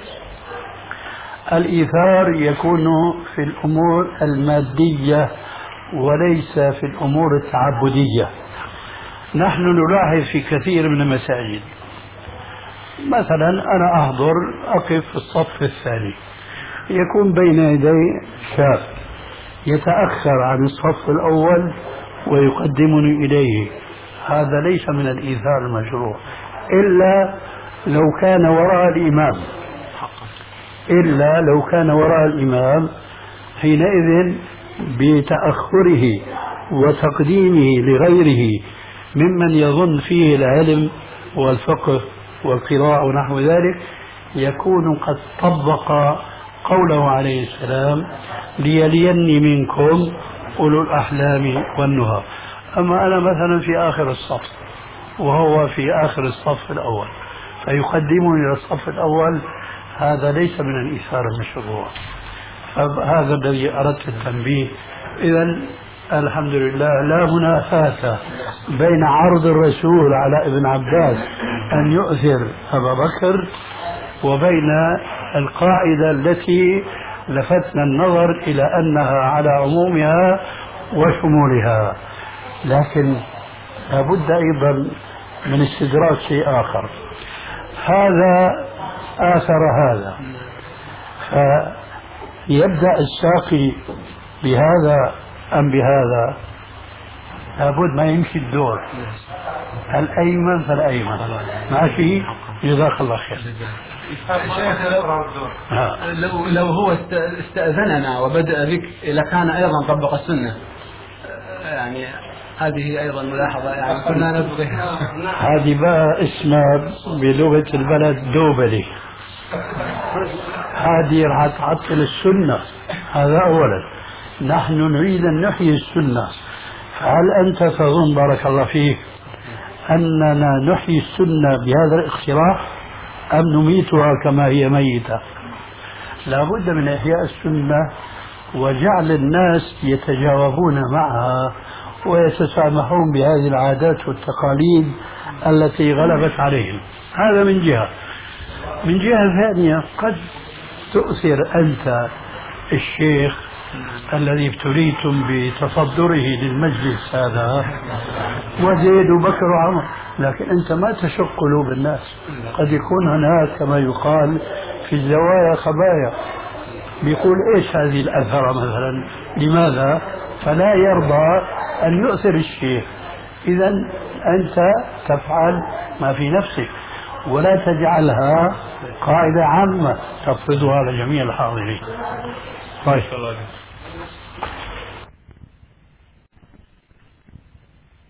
الإيثار يكون في الأمور المادية وليس في الأمور التعبدية. نحن نلاحظ في كثير من المساجد مثلا أنا أحضر أقف في الصف الثاني، يكون بين يدي شاب يتأخر عن الصف الأول ويقدمني إليه، هذا ليس من الإيثار المشروع إلا لو كان وراء الإمام، إلا لو كان وراء الإمام، حينئذ بتأخره وتقديمه لغيره ممن يظن فيه العلم والفقه والقراءة ونحو ذلك يكون قد طبق قوله عليه السلام ليليني منكم أولو الأحلام والنهى. أما أنا مثلا في آخر الصف وهو في آخر الصف الأول فيقدمني إلى الصف الأول، هذا ليس من الإيثار المشروع. هذا الذي أردت التنبيه. إذن الحمد لله لا منافاة بين عرض الرسول على ابن عباس أن يؤثر أبا بكر وبين القاعدة التي لفتنا النظر إلى أنها على عمومها وشمولها. لكن لابد أيضا من استدراك شيء آخر، هذا آثر هذا، فيبدأ الساقي بهذا أم بهذا، لابد ما يمشي الدور الأيمن فالأيمن. ماشي، جزاك الله خير. لو لو هو استأذننا وبدأ بك لكان أيضا طبق السنة، يعني هذه أيضا ملاحظة يعني كنا نبغي. هذه بقى اسمها بلغة البلد دوبلي، هذه راح تعطل السنة. هذا أولا. نحن نريد أن نحيي السنة، فهل أنت تظن بارك الله فيك أننا نحيي السنة بهذا الاقتراح أم نميتها كما هي ميتة؟ لا بد من إحياء السنة وجعل الناس يتجاوبون معها ويتسامحون بهذه العادات والتقاليد التي غلبت عليهم. هذا من جهة. من جهة ثانية قد تؤثر أنت الشيخ الذي ابتليتم بتصدره للمجلس هذا وزيد وبكر وعمر، لكن أنت ما تشق قلوب الناس. قد يكون هناك كما يقال في الزوايا خبايا بيقول إيش هذه الأثرة مثلا، لماذا؟ فلا يرضى أن يؤثر الشيء. إذا أنت تفعل ما في نفسك ولا تجعلها قاعدة عامة تفرضها على جميع الحاضرين. طيب.